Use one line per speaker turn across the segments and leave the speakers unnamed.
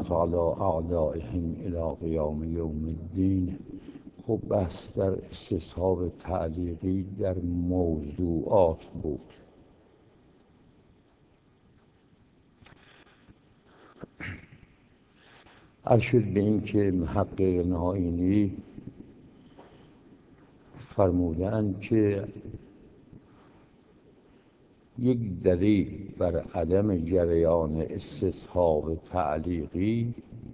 سلط علی اعدائهم الی قیام یوم الدین. خب بحث در استصحاب تعلیقی در موضوعات بود. عرض شد به این که محقق نهائینی فرمودند که یک دلیل بر عدم جریان استصحاب تعلیقی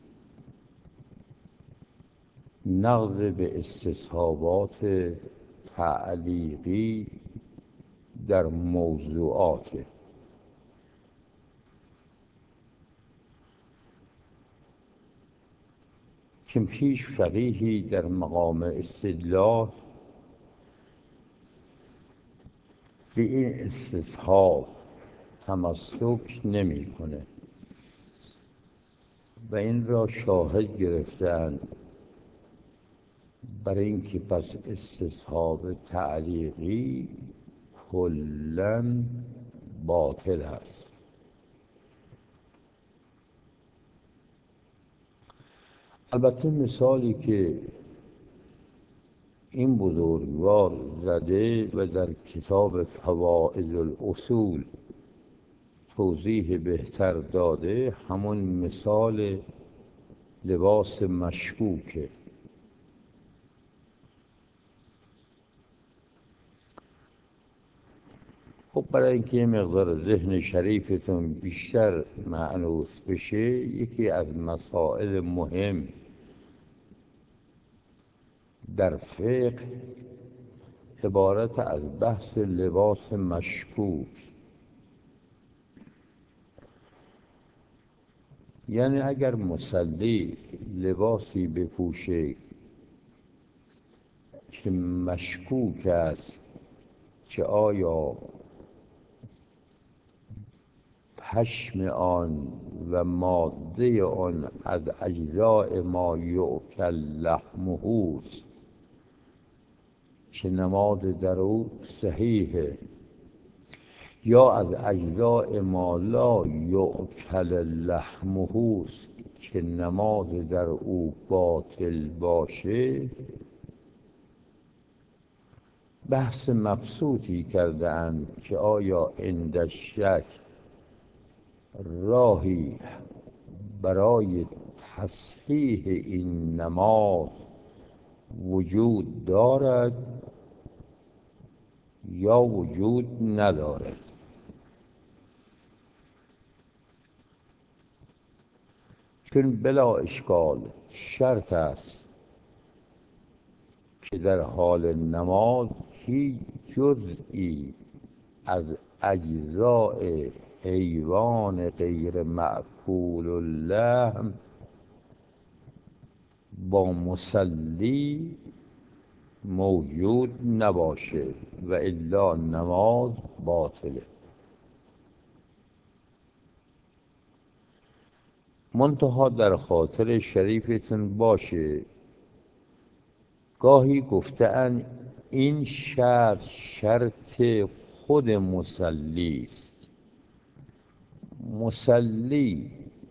نقض به استصحابات تعلیقی در موضوعات. که هیچ فقیهی در مقام استدلال به این استصحاب تمسک نمی‌کنه و این را شاهد گرفتند برای اینکه پس استصحاب تعلیقی کلاً باطل است. البته مثالی که این بزرگوار زده و در کتاب فوائد الاصول توضیح بهتر داده همون مثال لباس مشکوکه. خب برای اینکه یه مقدار ذهن شریفتون بیشتر مأنوس بشه، یکی از مسائل مهم در فقه عبارت از بحث لباس مشکوک، یعنی اگر مصلی لباسی بپوشه که مشکوک است که آیا پشم آن و ماده آن از اجزاء ما یؤکل لحمه است که نماد در او صحیحه، یا از اجزاء ما لا یؤکل لحمه است که نماد در او باطل باشه، بحث مبسوطی کرده اند که آیا عند شک راهی برای تصحیح این نماد وجود دارد یا وجود ندارد. چون بلا اشکال شرط است که در حال نماز هیچ جزئی از اجزاء حیوان غیر مأکول اللحم با مصلی موجود نباشه و الا نماز باطله. منتها در خاطر شریفتون باشه گاهی گفته‌اند این شرط خود مصلی است. مصلی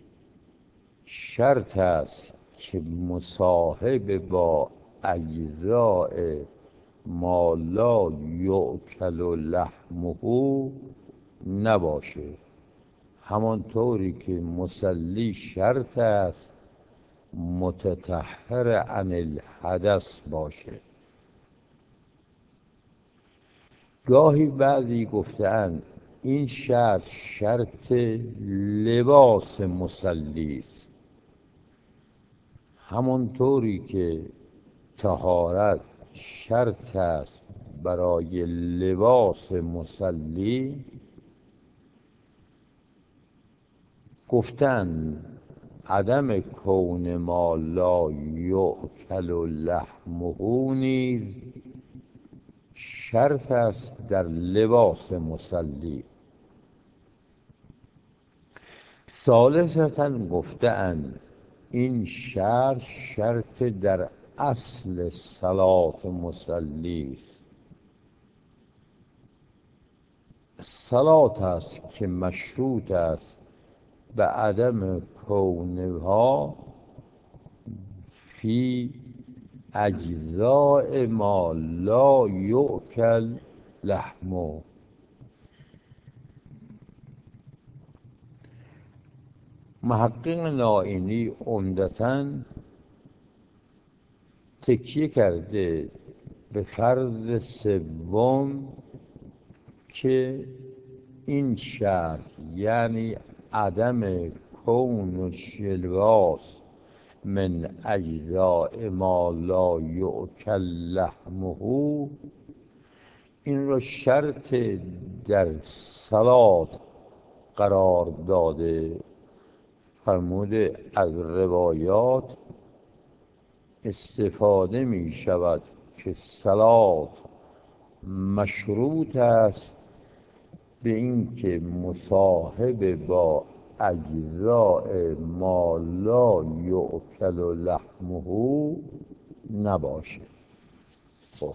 شرط است که مصاحب با اجزاء ما لا یؤکل لحمه نباشه، همانطوری که مصلی شرط است متطهر عن الحدث باشه. گاهی بعضی گفته‌اند این شرط لباس مصلی است، همانطوری که طهارت شرط است برای لباس مصلی. گفتند عدم کون ما لا یؤکل لحمه نیز شرط است در لباس مصلی. ثالثاً گفته‌اند این شرط در اصل صلات مصلی است. صلات است که مشروط است به عدم کونها فی اجزاء ما لا یؤکل لحمه. محقق نائینی عمدتاً تکیه کرده به فرض سوم که این شرط، یعنی عدم کون لباس من اجزاء ما لا یؤکل لحمه، این را شرط در صلات قرار داده. فرموده از روایات استفاده می شود که صلات مشروط است به این که مصاحب با اجزاء ما لا یؤکل لحمه نباشه. خب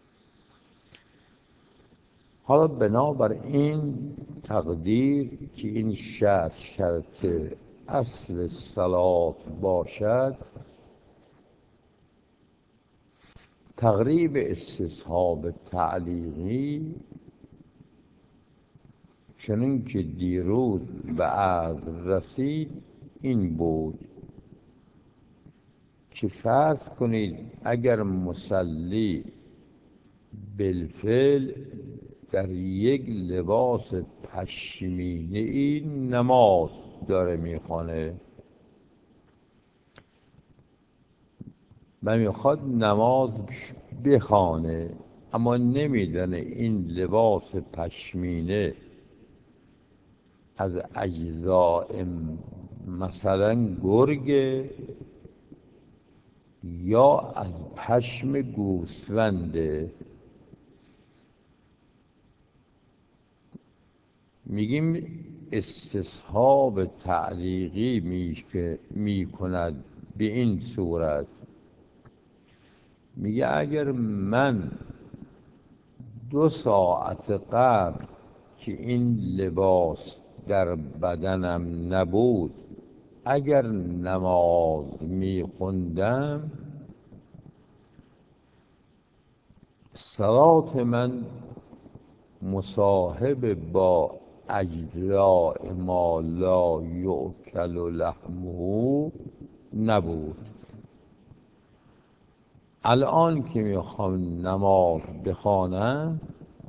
حالا بنابر این تقدیر که این شرط اصل صلات باشد، تقریب استصحاب تعلیقی چنین که دیروز به عرض رسید این بود که فرض کنید اگر مصلی بالفعل در یک لباس پشمینه ای نماز داره میخوانه و میخواد نماز بخوانه، اما نمیدانه این لباس پشمینه از اجزاء مثلا گرگ یا از پشم گوسفنده. میگیم استصحاب تعلیقی میکند به این صورت، میگه اگر من 2 ساعت قبل که این لباس در بدنم نبود اگر نماز میخوندم، صلات من مصاحب با اجزاء ما لا یؤکل لحمه نبود. الان که میخوام نماز بخوانم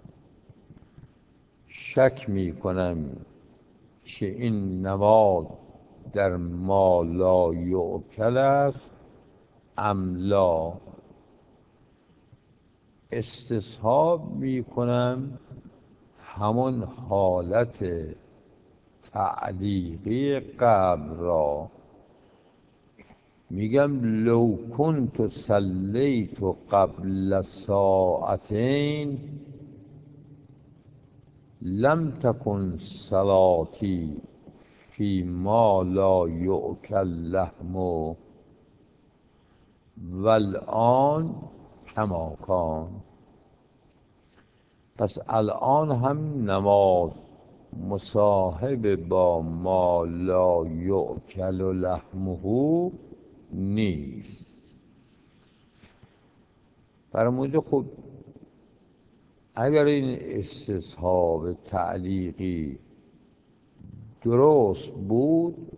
شک میکنم که این نماز در ما لا یؤکل است ام لا. استصحاب میکنم همون حالت تعلیقی قبل را، میگم لو کنت صلیت قبل ساعتین لم تکن صلاتی فی ما لا یؤکل لحمه والآن کما کان. پس الان هم نماز مصاحب با ما لا یؤکل لحمه نیست. فرموده خب اگر این استصحاب تعلیقی درست بود،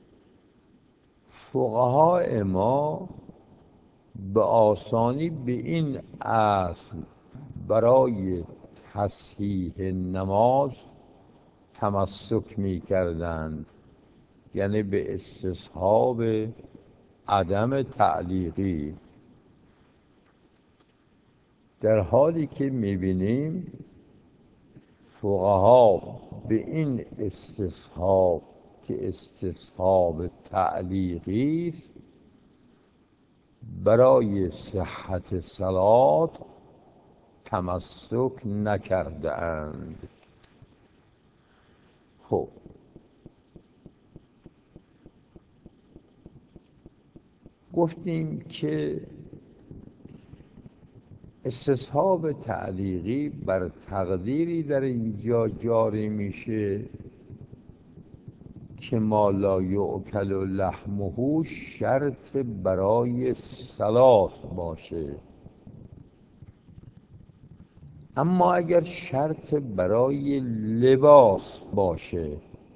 فقهای ما به آسانی به این اصل برای تصحیح نماز تمسک می کردند، یعنی به استصحاب عدم تعلیقی، در حالی که میبینیم فقها به این استصحاب که استصحاب تعلیقی است برای صحت صلات تمسک نکرده اند. خب گفتیم که استصحاب تعلیقی بر تقدیری در اینجا جاری میشه که ما لا یؤکل لحمه شرط برای صلات باشه. اما اگر شرط برای لباس باشه،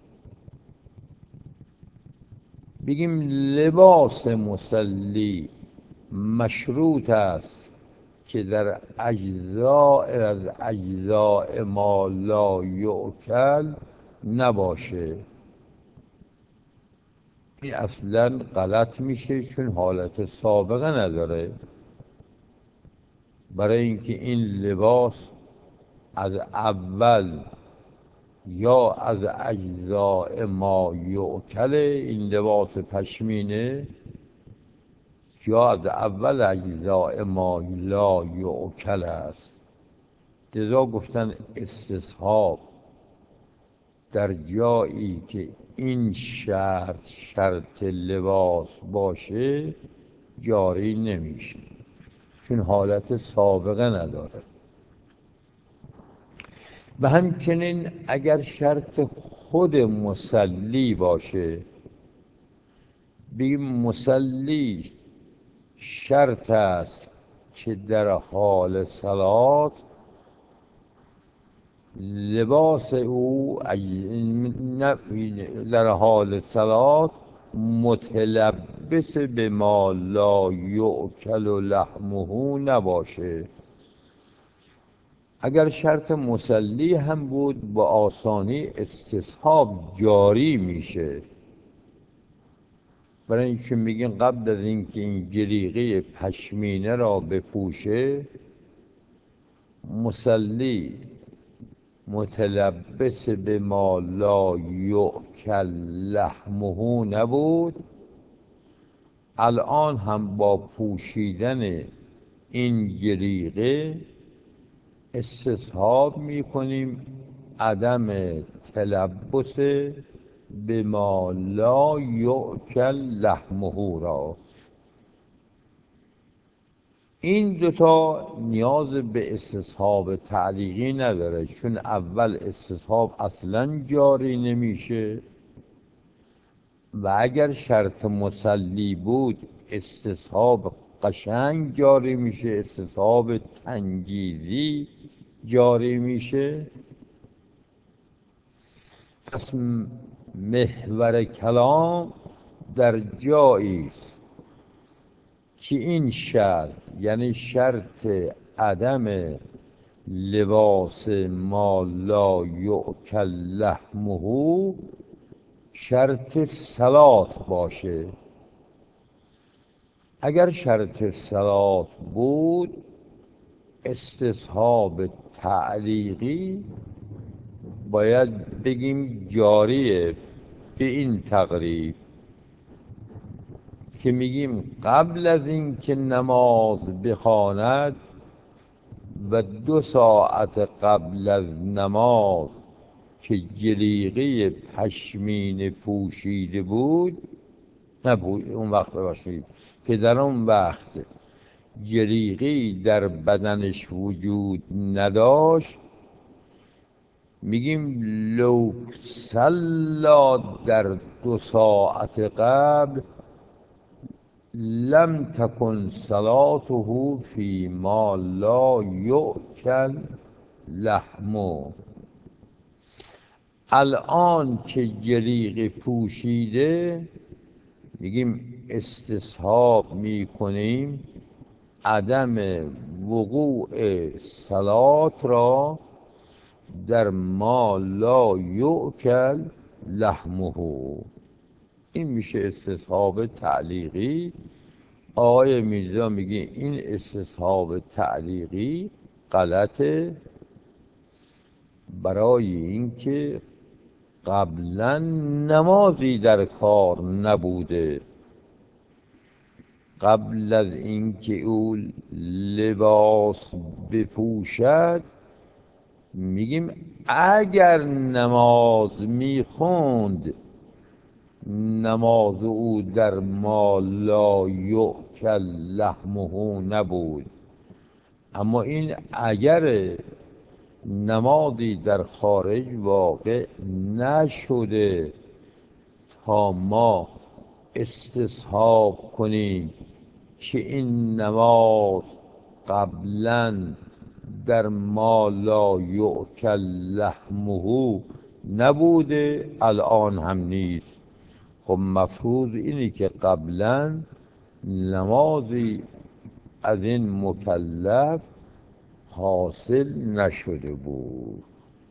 بگیم لباس مصلی مشروط است که در اجزاء از اجزاء ما لا یؤکل نباشه، این اصلا غلط میشه، چون حالت سابقه نداره. برای اینکه این لباس از اول یا از اجزاء ما یؤکل، این لباس پشمینه، یا از اول اجزاء ما لا یؤکل است. لذا گفتن استصحاب در جایی که این شرط لباس باشه جاری نمیشه، چون حالت سابقه نداره. و همچنین اگر شرط خود مصلی باشه، بگیم مصلی شرط است که در حال صلات لباس او در حال صلات متلبس به ما لا یؤکل لحمه نباشه. اگر شرط مصلی هم بود با آسانی استصحاب جاری میشه، برای اینکه میگن قبل از اینکه این جریقه پشمینه را بپوشه، مصلی متلبس به ما لا یؤکل لحمه نبود. الان هم با پوشیدن این جریقه استصحاب میکنیم عدم تلبس به ما لا یؤکل لحمه را. این دوتا نیاز به استصحاب تعلیقی نداره، چون اول استصحاب اصلا جاری نمیشه، و اگر شرط مصلی بود استصحاب قشنگ جاری میشه، استصحاب تنجیزی جاری میشه. پس محور کلام در جایی است که این شرط، یعنی شرط عدم لباس ما لا یؤکل لحمه، شرط صلات باشه. اگر شرط صلات بود استصحاب تعلیقی باید بگیم جاریه به این تقریب که میگیم قبل از این که نماز بخواند و 2 ساعت قبل از نماز که جلیقه پشمین پوشیده بود، اون وقت باشید که در اون وقت جلیقه در بدنش وجود نداشت، میگیم لو صلا در 2 ساعت قبل لم تکن صلاته فی ما لا یؤکل لحمه. الان که جلیقه پوشیده میگیم استصحاب میکنیم عدم وقوع صلات را در ما لا یؤکل لحمه. این میشه استصحاب تعلیقی. آقای میرزا میگه این استصحاب تعلیقی غلطه، برای اینکه قبلا نمازی در کار نبوده. قبل از اینکه او لباس بپوشد میگیم اگر نماز میخوند، نماز او در ما لا یؤکل لحمه نبود. اما این اگر نمازی در خارج واقع نشده تا ما استصحاب کنیم که این نماز قبلا در ما لا یؤکل لحمه نبوده، الان هم نیست. خب مفروض اینه که قبلا نمازی از این مکلف حاصل نشده بود.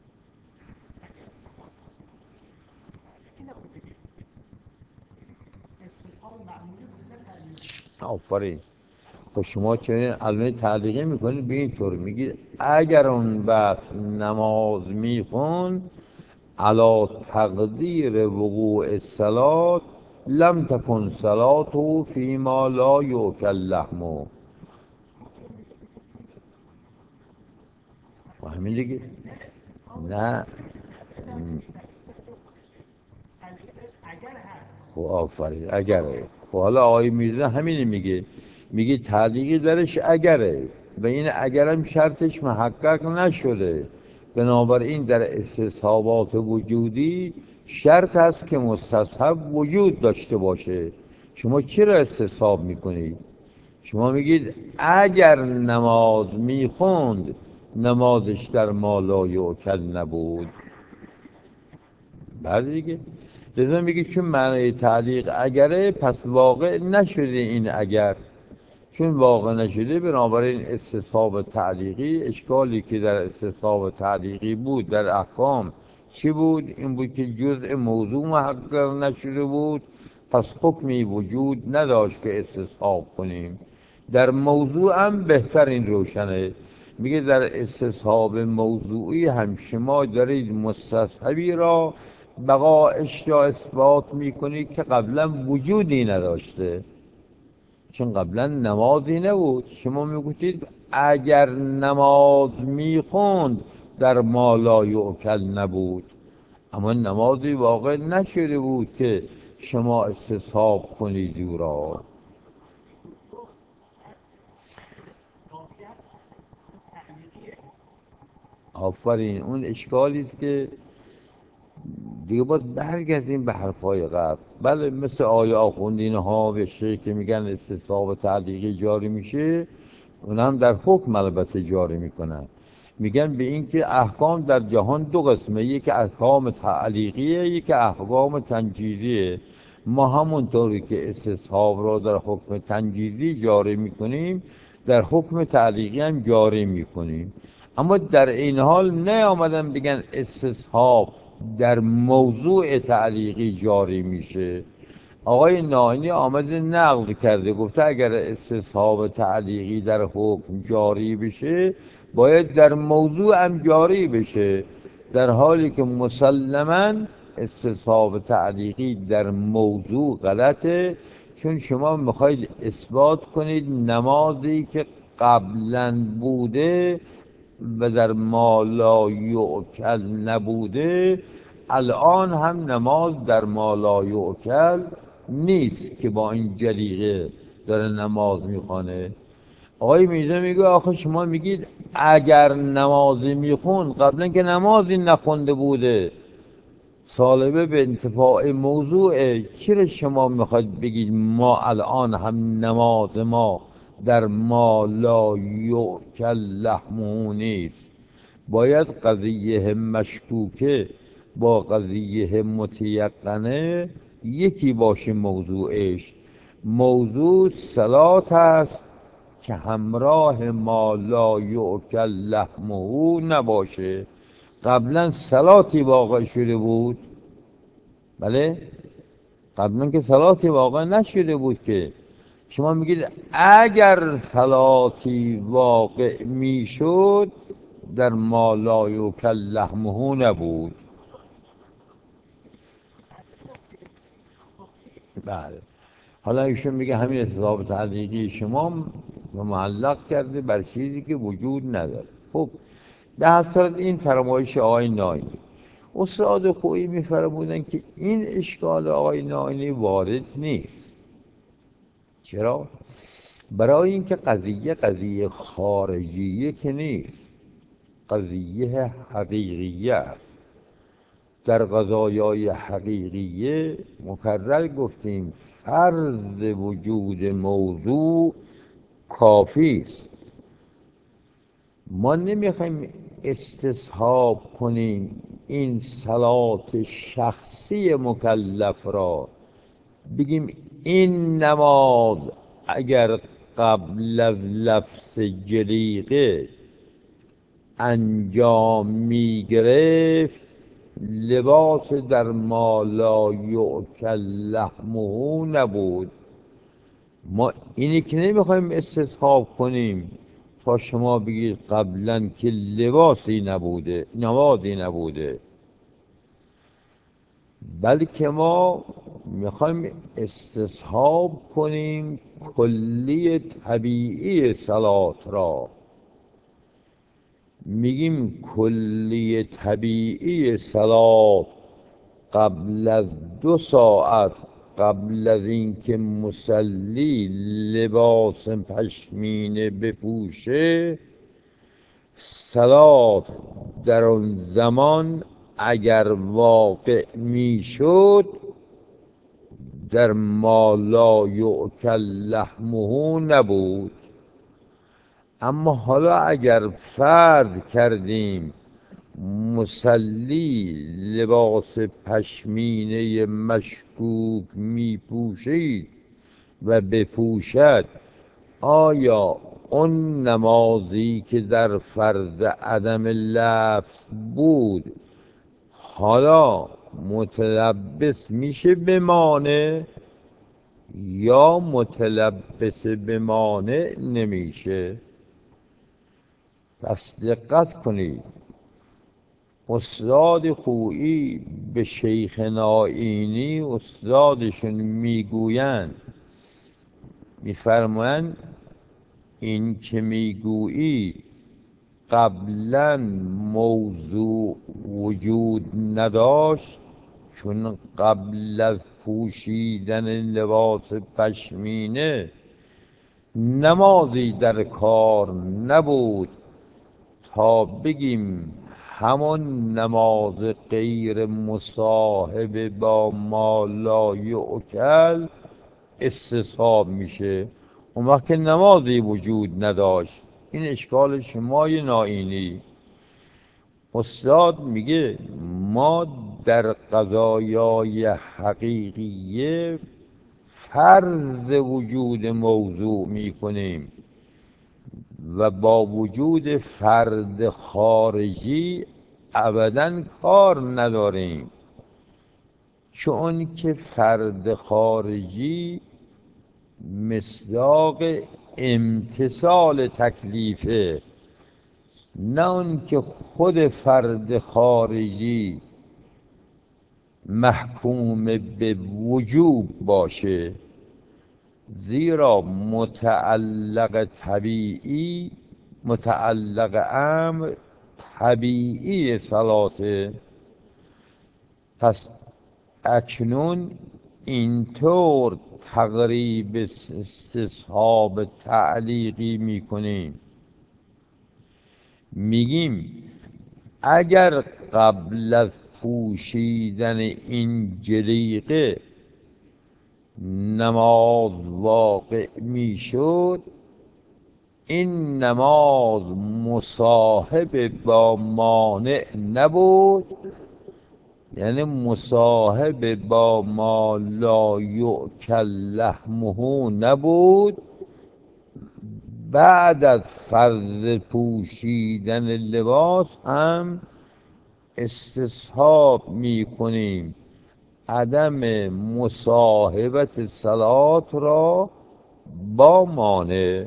آفرین. خب شما چنین الان تعلیقی میکنید به این طور میگید اگر اون وقت نماز میخون علا تقدیر وقوع الصلاة لم تکن صلاته فیما لا یؤکل لحمه. و همین دیگه. نه خب آفرین اگره. خب حالا آقای میرزا همینی میگه تعلیقی درش اگره و این اگرم شرطش محقق نشده، بنابراین در استصحابات وجودی شرط است که مستصحب وجود داشته باشه. شما چی را استصحاب میکنید؟ شما میگید اگر نماز میخوند نمازش در ما لا یؤکل نبود. بعد دیگه لذا میگه چون معنی تعلیق اگره پس واقع نشده این اگر. چون واقع نشده بنابراین استصحاب تعلیقی اشکالی که در استصحاب تعلیقی بود در احکام چی بود؟ این بود که جزء موضوع محقق نشده بود، پس حکمی وجود نداشت که استصحاب کنیم. در موضوع هم بهتر این روشنه. میگه در استصحاب موضوعی هم شما دارید مستصحبی را بقایش را اثبات میکنید که قبلا وجودی نداشته، چون قبلا نمازی نبود. شما میگویید اگر نماز میخوند در ما لا یؤکل نبود، اما نمازی واقع نشده بود که شما استصحاب کنید او را. آفرین. اون اشکالی است که دیگه باید برگردیم به حرفای قبل. بله مثل آیه آخوندین ها بشه که میگن استصحاب تعلیقی جاری میشه، اون هم در حکم البته جاری میکنن. میگن به این که احکام در جهان دو قسمه، یک احکام تعلیقیه یک احکام تنجیزیه. ما همونطوری که استصحاب را در حکم تنجیزی جاری میکنیم در حکم تعلیقی هم جاری میکنیم، اما در این حال نیامدن بگن استصحاب در موضوع تعلیقی جاری میشه. آقای ناینی آمده نقل کرده گفته اگر استصحاب تعلیقی در حکم جاری بشه باید در موضوع هم جاری بشه، در حالی که مسلماً استصحاب تعلیقی در موضوع غلطه. چون شما میخواید اثبات کنید نمازی که قبلا بوده و در ما لا یؤکل نبوده الان هم نماز در ما لا یؤکل نیست که با این جلیقه داره نماز میخوانه. آقای میرزا میگه آخه شما میگید اگر نمازی میخون قبلا که نمازی نخونده بوده، سالبه به انتفاع موضوعه. چرا شما میخواید بگید ما الان هم نماز ما در ما لا یؤکل لحمه نیست؟ باید قضیه مشکوکه با قضیه متیقنه یکی باشه موضوعش. موضوع صلات است که همراه ما لا یؤکل لحمه نباشه. قبلا صلاتی واقع شده بود؟ بله قبلا که صلاتی واقع نشده بود که. شما میگید اگر صلاتی واقع میشد در ما لا یؤکل لحمه نبود. بله. حالا ایشون میگه همین استصحاب تعلیقی شما معلق کرده بر چیزی که وجود نداره. خب به هر صورت این فرمایش آقای ناینی. استاد خویی میفرمودن که این اشکال آقای ناینی وارد نیست. چرا؟ برای اینکه قضیه خارجیه که نیست، قضیه حقیقیه است. در قضایای حقیقیه مکرر گفتیم فرض وجود موضوع کافی است. ما نمیخوایم استصحاب کنیم این صلات شخصی مکلف را، بگیم این نماز اگر قبل از لفظ جلیقه انجام می گرفت لباس در ما لا یؤکل لحمه نبود. ما اینی که نمیخوایم استصحاب کنیم تا شما بگید قبلا که لباسی نبوده نمازی نبوده، بلکه ما میخوایم استصحاب کنیم کلی طبیعی صلات را. میگیم کلی طبیعی صلات قبل از 2 ساعت قبل از اینکه مصلی لباس پشمینه بپوشه، صلات در آن زمان اگر واقع میشد در ما لا یؤکل لحمه نبود. اما حالا اگر فرض کردیم مصلی لباس پشمینه مشکوک میپوشید و بپوشد، آیا اون نمازی که در فرض عدم لفظ بود حالا متلبس میشه بمانه یا متلبس بمانه نمیشه؟ پس دقت کنید، استاد خویی به شیخ نائینی استادشون میگویند، میفرمایند این که میگویی قبلا موضوع وجود نداشت، چون قبل از پوشیدن لباس پشمینه نمازی در کار نبود تا بگیم همون نماز غیر مصاحب با ما لا یؤکل استصحاب میشه. اون وقت که نمازی وجود نداشت. این اشکال شمای نائینی. استاد میگه ما در قضایای حقیقیه فرض وجود موضوع میکنیم و با وجود فرد خارجی ابداً کار نداریم، چون که فرد خارجی مصداق امتثال تکلیفه، نه اون که خود فرد خارجی محکوم به وجوب باشه. زیرا متعلق امر طبیعی صلاته. پس اکنون اینطور تقریب استصحاب تعلیقی میکنیم، میگیم اگر قبل از پوشیدن این جلیقه نماز واقع میشد، این نماز مصاحب با مانع نبود، یعنی مصاحب با ما لا یؤکل لحمه نبود. بعد از فرض پوشیدن لباس هم استصحاب میکنیم عدم مصاحبت صلات را با مانع.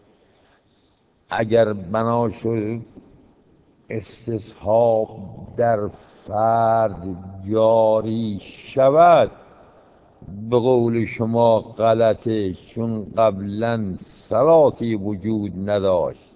اگر بنا شد استصحاب در فرد جاری شود، به قول شما غلطه، چون قبلا صلاتی وجود نداشت.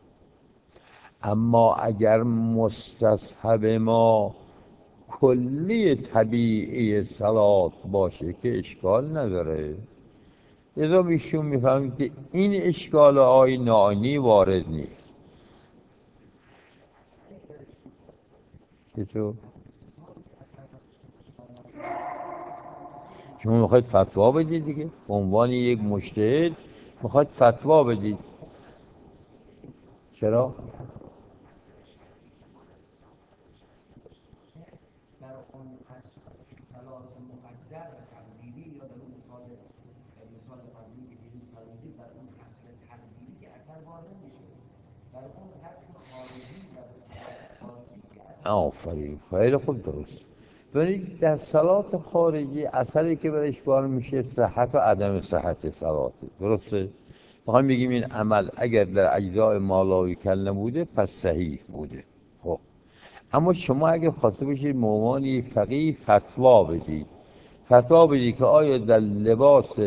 اما اگر مستصحب ما کلی طبیعی صلات باشه که اشکال نداره. لذا ایشون میفهمید که این اشکال آی نائینی وارد نیست. چطور؟ شما میخواید فتوا بدید دیگه، به عنوان یک مجتهد میخواید فتوا بدید. چرا؟ آفرین، خیلی خوب، درست. ببینید در صلات خارجی اثری که برش بار میشه صحت و عدم صحت صلاته، درسته؟ میخوایم بگیم این عمل اگر در اجزای مالاوی کل نبوده پس صحیح بوده. خب اما شما اگر خواسته باشید به عنوان یک فقیه فتوا بدید، فتوا بدید که آیا در لباس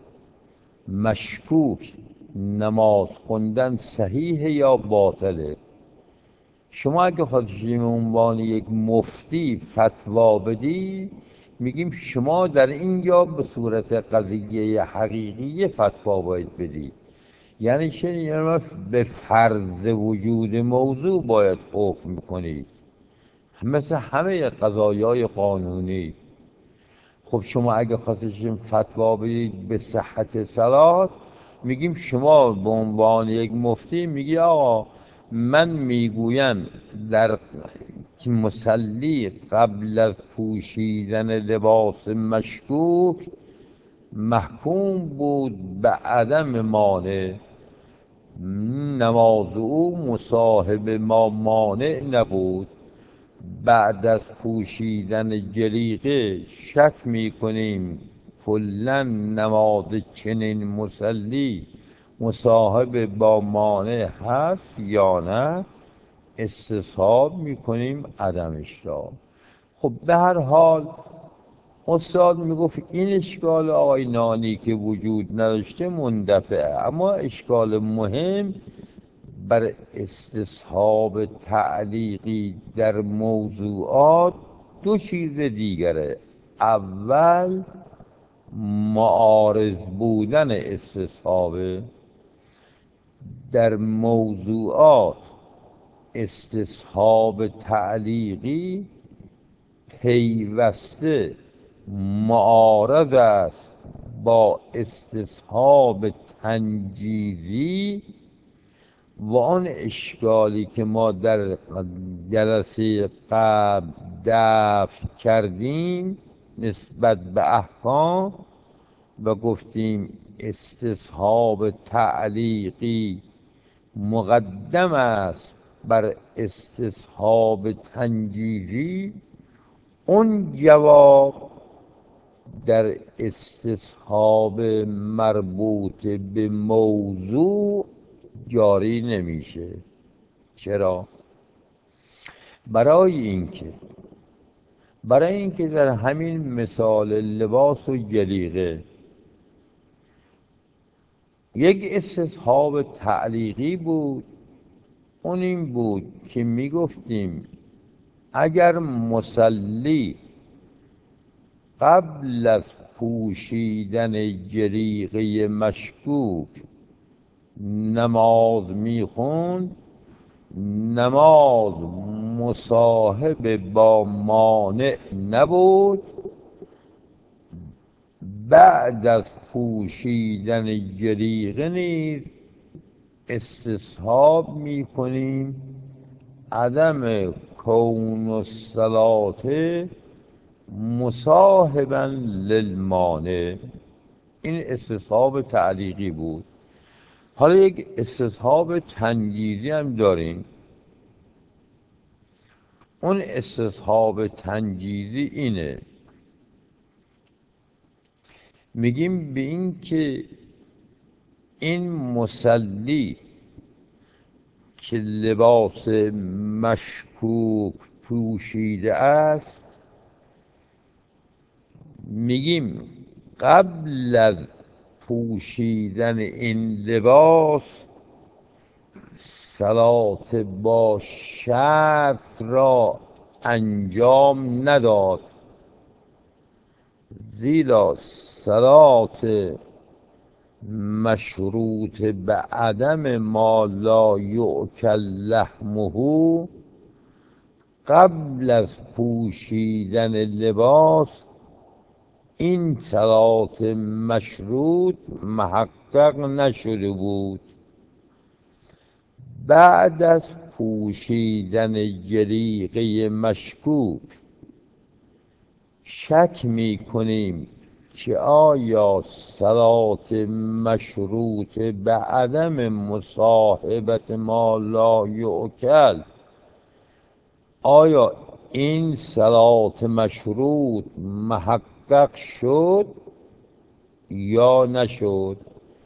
مشکوک نماز خوندن صحیح یا باطله، شما اگه خودشی به عنوان یک مفتی فتوا بدی، میگیم شما در اینجا به صورت قضیه حقیقی فتوا باید بدی. یعنی چه؟ یعنی به فرض وجود موضوع باید حکم کنید، مثل همه قضایای قانونی. خب شما اگه خواستیم فتوا بدید به صحت صلات، میگیم شما به عنوان یک مفتی میگی آقا من میگویم در مصلی قبل از پوشیدن لباس مشکوک محکوم بود به عدم مانع، نماز او مصاحب ما مانع نبود. بعد از پوشیدن جلیقه شک میکنیم کلا نماز چنین مصلی مصاحب با مانع هست یا نه، استصحاب میکنیم عدمش را. خب به هر حال استاد میگفت این اشکال آقای نانی که وجود نداشته مندفعه، اما اشکال مهم بر استصحاب تعلیقی در موضوعات دو چیز دیگره. اول معارض بودن استصحابه در موضوعات، استصحاب تعلیقی پیوسته معارض است با استصحاب تنجیزی و آن اشکالی که ما در جلسه قبل دفع کردیم نسبت به احکام و گفتیم استصحاب تعلیقی مقدم است بر استصحاب تنجیزی، اون جواب در استصحاب مربوط به موضوع جاری نمیشه. چرا؟ برای اینکه در همین مثال لباس و جلیقه یک استصحاب تعلیقی بود، اون این بود که میگفتیم اگر مصلی قبل از پوشیدن جلیقه مشکوک نماز میخوند، نماز مصاحب با مانع نبود. بعد از پوشیدن جلیقه نیز استصحاب میکنیم عدم کون الصلاة مصاحبا للمانع. این استصحاب تعلیقی بود. حالا یک استصحاب تنجیزی هم داریم. اون استصحاب تنجیزی اینه، میگیم به این که این مصلی که لباس مشکوک پوشیده است، میگیم قبل از پوشیدن این لباس صلات با شرط را انجام نداد، زیرا صلات مشروط به عدم ما لا یؤکل لحمه قبل از پوشیدن لباس این صلات مشروط محقق نشده بود. بعد از پوشیدن جلیقه مشکوک شک می کنیم که آیا صلات مشروط به عدم مصاحبت ما لا یؤکل، آیا این صلات مشروط محقق شد یا نشد؟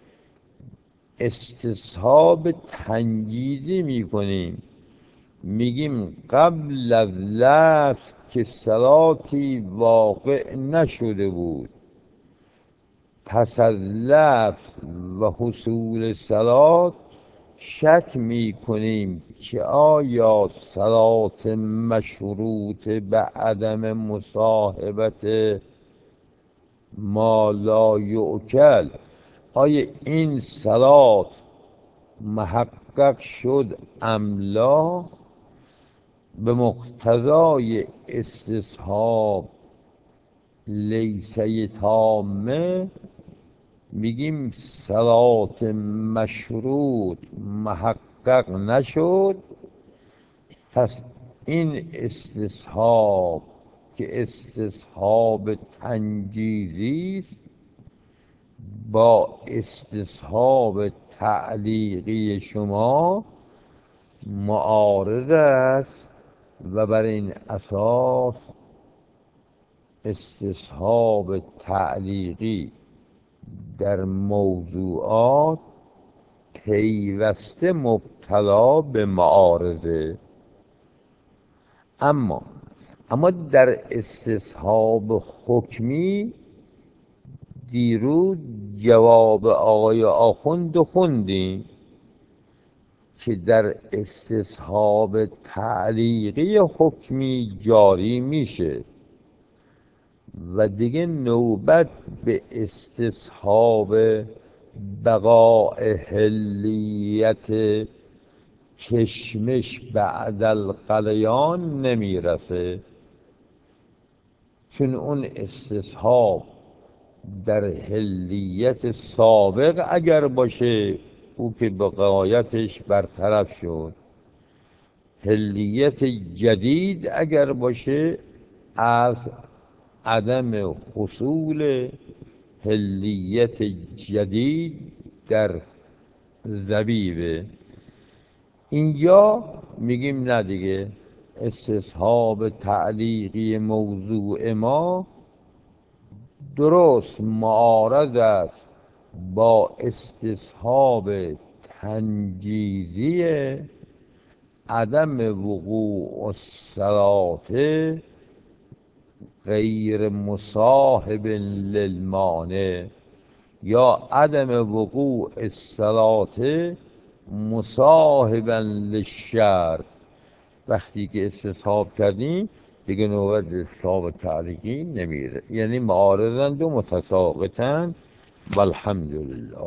استصحاب تنجیزی می کنیم، میگیم قبل از لفظ که صلاتی واقع نشده بود، پس از لفظ و حصول صلات شک می کنیم که آیا صلات مشروط به عدم مصاحبت ما لا یؤکل، آیا این صلات محقق شد ام لا؟ به مقتضای استصحاب لیسه تامه میگیم صلات مشروط محقق نشد، پس این استصحاب که استصحاب تنجیزی است با استصحاب تعلیقی شما معارض است و بر این اساس استصحاب تعلیقی در موضوعات پیوسته مبتلا به معارضه. اما در استصحاب حکمی دیروز جواب آقای آخوند خوندیم که در استصحاب تعلیقی حکمی جاری میشه و دیگه نوبت به استصحاب بقاء حلیت کشمش بعد الغلیان نمیرسه، چون اون استصحاب در حلیت سابق اگر باشه او که بقایتش برطرف شد، حلیت جدید اگر باشه از عدم حصول حلیت جدید در زبیبه. اینجا میگیم نه دیگه، استصحاب تعلیقی موضوع ما درست معارض است با استصحاب تنجیزی عدم وقوع الصلات غیر مصاحب للمانع، یا عدم وقوع الصلات مصاحبا للشرط. وقتی که استصحاب کردیم دیگه نوبت استصحاب تعلیقی نمیره، یعنی معارضند و متساقطند. والحمدلله.